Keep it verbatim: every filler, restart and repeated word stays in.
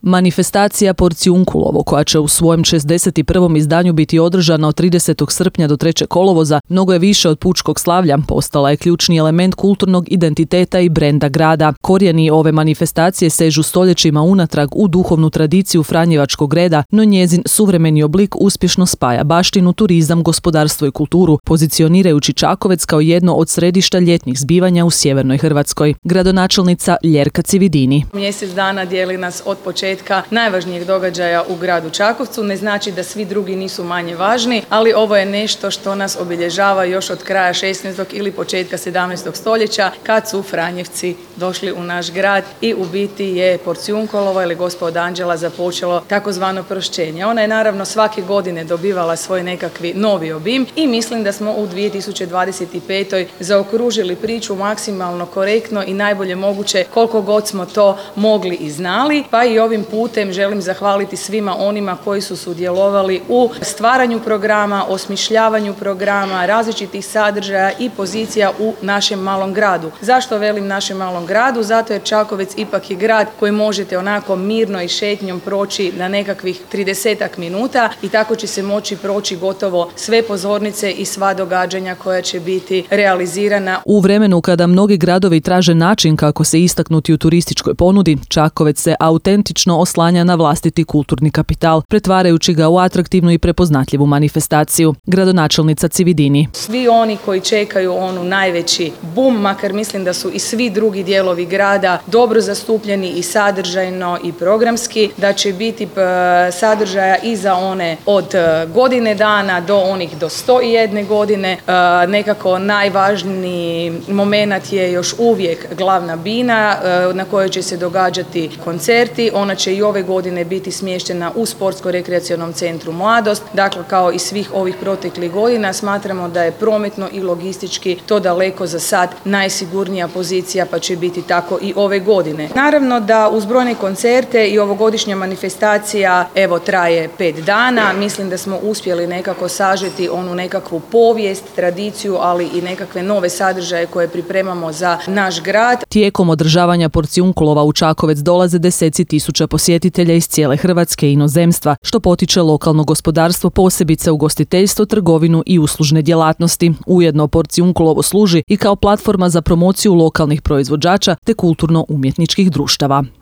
Manifestacija Porciunkulovo, koja će u svojem šezdeset prvom izdanju biti održana od tridesetog srpnja do trećeg kolovoza, mnogo je više od pučkog slavlja, postala je ključni element kulturnog identiteta i brenda grada. Korijeni ove manifestacije sežu stoljećima unatrag u duhovnu tradiciju franjevačkog reda, no njezin suvremeni oblik uspješno spaja baštinu, turizam, gospodarstvo i kulturu, pozicionirajući Čakovec kao jedno od središta ljetnih zbivanja u sjevernoj Hrvatskoj. Gradonačelnica Ljerka Cividini. Mjesec dana dijeli nas od početka najvažnijeg događaja u gradu Čakovcu. Ne znači da svi drugi nisu manje važni, ali ovo je nešto što nas obilježava još od kraja šesnaestog ili početka sedamnaestog stoljeća, kad su Franjevci došli u naš grad i u biti je Porciunkolovo ili Gospa od Anđela započelo takozvano prošćenje. Ona je naravno svake godine dobivala svoj nekakvi novi obim i mislim da smo u dvije tisuće dvadeset petoj zaokružili priču maksimalno korektno i najbolje moguće koliko god smo to mogli i znali, pa i ovim putem želim zahvaliti svima onima koji su sudjelovali u stvaranju programa, osmišljavanju programa, različitih sadržaja i pozicija u našem malom gradu. Zašto velim našem malom gradu? Zato jer Čakovec ipak je grad koji možete onako mirno i šetnjom proći na nekakvih tridesetak minuta i tako će se moći proći gotovo sve pozornice i sva događanja koja će biti realizirana. U vremenu kada mnogi gradovi traže način kako se istaknuti u turističkoj ponudi, Čakovec se autentično oslanja na vlastiti kulturni kapital, pretvarajući ga u atraktivnu i prepoznatljivu manifestaciju. Gradonačelnica Cividini. Svi oni koji čekaju onu najveći bum, makar mislim da su i svi drugi dijelovi grada dobro zastupljeni i sadržajno i programski, da će biti sadržaja i za one od godine dana do onih do sto jedne godine. Nekako najvažniji moment je još uvijek glavna bina na kojoj će se događati koncerti. Ona će i ove godine biti smještena u Sportsko-rekreacionom centru Mladost. Dakle, kao i svih ovih proteklih godina, smatramo da je prometno i logistički to daleko za sad najsigurnija pozicija, pa će biti tako i ove godine. Naravno da uz brojne koncerte i ovogodišnja manifestacija evo traje pet dana. Mislim da smo uspjeli nekako sažeti onu nekakvu povijest, tradiciju, ali i nekakve nove sadržaje koje pripremamo za naš grad. Tijekom održavanja Porciunkulova u Čakovec dolaze deseci tisuća posjetitelja iz cijele Hrvatske i inozemstva, što potiče lokalno gospodarstvo, posebice ugostiteljstvo, trgovinu i uslužne djelatnosti. Ujedno Porciunkulovo služi i kao platforma za promociju lokalnih proizvođača te kulturno-umjetničkih društava.